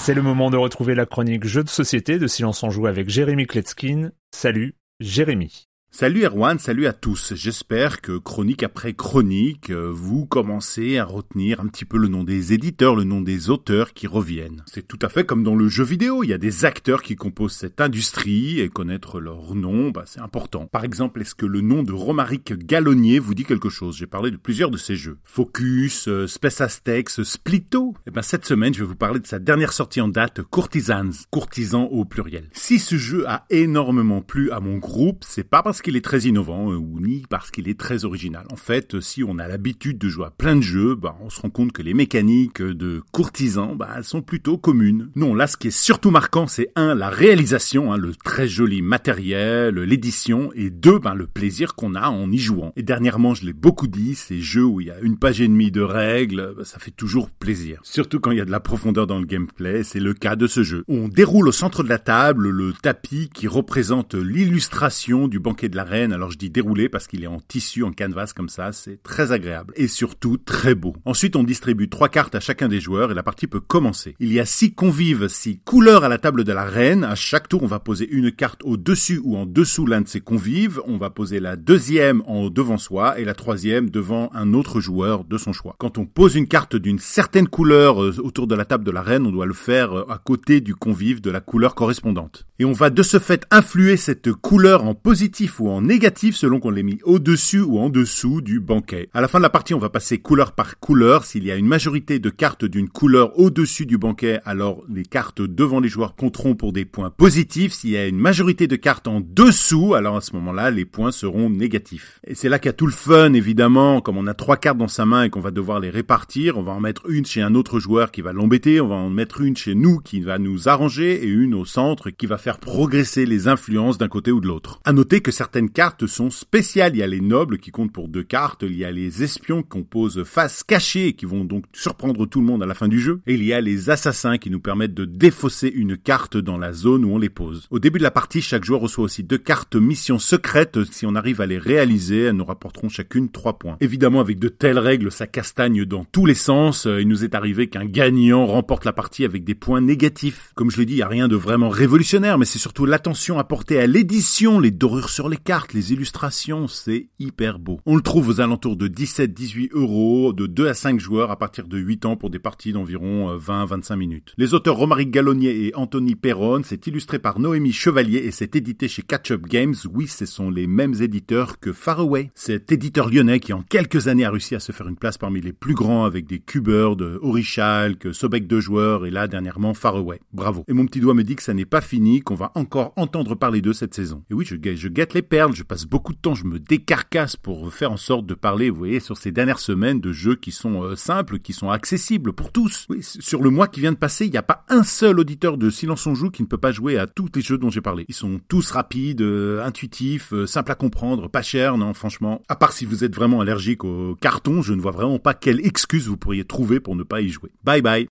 C'est le moment de retrouver la chronique Jeux de société de Silence on Joue avec Jérémy Kletzkin. Salut, Jérémy. Salut Erwan, salut à tous. J'espère que chronique après chronique, vous commencez à retenir un petit peu le nom des éditeurs, le nom des auteurs qui reviennent. C'est tout à fait comme dans le jeu vidéo, il y a des acteurs qui composent cette industrie et connaître leur nom, c'est important. Par exemple, est-ce que le nom de Romaric Gallonier vous dit quelque chose? J'ai parlé de plusieurs de ces jeux. Focus, Space Aztecs, Splitto. Cette semaine, je vais vous parler de sa dernière sortie en date, Courtisans, courtisans au pluriel. Si ce jeu a énormément plu à mon groupe, c'est pas parce qu'il est très innovant ou ni parce qu'il est très original. En fait, si on a l'habitude de jouer à plein de jeux, on se rend compte que les mécaniques de courtisans, elles sont plutôt communes. Non, là, ce qui est surtout marquant, c'est la réalisation, le très joli matériel, l'édition, et deux, le plaisir qu'on a en y jouant. Et dernièrement, je l'ai beaucoup dit, ces jeux où il y a 1 page et demie de règles, ça fait toujours plaisir. Surtout quand il y a de la profondeur dans le gameplay, c'est le cas de ce jeu. On déroule au centre de la table le tapis qui représente l'illustration du banquet de la reine. Alors je dis déroulé parce qu'il est en tissu, en canvas comme ça, c'est très agréable. Et surtout très beau. Ensuite, on distribue 3 cartes à chacun des joueurs et la partie peut commencer. Il y a 6 convives, 6 couleurs à la table de la reine. À chaque tour, on va poser une carte au-dessus ou en dessous l'un de ces convives. On va poser la deuxième en devant soi et la troisième devant un autre joueur de son choix. Quand on pose une carte d'une certaine couleur autour de la table de la reine, on doit le faire à côté du convive de la couleur correspondante. Et on va de ce fait influer cette couleur en positif ou en négatif selon qu'on l'ait mis au-dessus ou en dessous du banquet. À la fin de la partie, on va passer couleur par couleur. S'il y a une majorité de cartes d'une couleur au-dessus du banquet, alors les cartes devant les joueurs compteront pour des points positifs. S'il y a une majorité de cartes en dessous, alors à ce moment-là, les points seront négatifs. Et c'est là qu'il y a tout le fun, évidemment. Comme on a 3 cartes dans sa main et qu'on va devoir les répartir, on va en mettre une chez un autre joueur qui va l'embêter, on va en mettre une chez nous qui va nous arranger et une au centre qui va faire progresser les influences d'un côté ou de l'autre. À noter que certaines cartes sont spéciales. Il y a les nobles qui comptent pour 2 cartes, il y a les espions qu'on pose face cachée et qui vont donc surprendre tout le monde à la fin du jeu, et il y a les assassins qui nous permettent de défausser une carte dans la zone où on les pose. Au début de la partie, chaque joueur reçoit aussi 2 cartes missions secrètes. Si on arrive à les réaliser, elles nous rapporteront chacune 3 points. Évidemment, avec de telles règles, ça castagne dans tous les sens. Il nous est arrivé qu'un gagnant remporte la partie avec des points négatifs. Comme je l'ai dit, il n'y a rien de vraiment révolutionnaire, mais c'est surtout l'attention apportée à l'édition, les dorures sur les cartes, les illustrations, c'est hyper beau. On le trouve aux alentours de 17-18 €, de 2 à 5 joueurs à partir de 8 ans pour des parties d'environ 20-25 minutes. Les auteurs Romaric Gallonier et Anthony Perron, c'est illustré par Noémie Chevalier et c'est édité chez Catch Up Games. Oui, ce sont les mêmes éditeurs que Far Away. Cet éditeur lyonnais qui en quelques années a réussi à se faire une place parmi les plus grands avec des Q-Bird, Orichalk, Sobek 2 joueurs et là dernièrement Far Away. Bravo. Et mon petit doigt me dit que ça n'est pas fini, qu'on va encore entendre parler d'eux cette saison. Et oui, je guette les perles, je passe beaucoup de temps, je me décarcasse pour faire en sorte de parler, vous voyez, sur ces dernières semaines de jeux qui sont simples, qui sont accessibles pour tous. Oui, sur le mois qui vient de passer, il n'y a pas un seul auditeur de Silence on Joue qui ne peut pas jouer à tous les jeux dont j'ai parlé. Ils sont tous rapides, intuitifs, simples à comprendre, pas chers, non, franchement. À part si vous êtes vraiment allergique au carton, je ne vois vraiment pas quelle excuse vous pourriez trouver pour ne pas y jouer. Bye bye.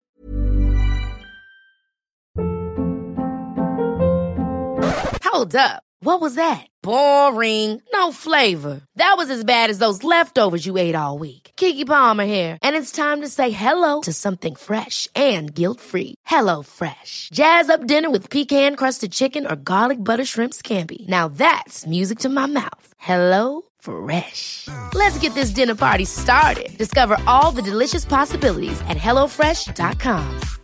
Hold up. What was that? Boring. No flavor. That was as bad as those leftovers you ate all week. Keke Palmer here, and it's time to say hello to something fresh and guilt-free. Hello Fresh. Jazz up dinner with pecan-crusted chicken or garlic butter shrimp scampi. Now that's music to my mouth. Hello Fresh. Let's get this dinner party started. Discover all the delicious possibilities at HelloFresh.com.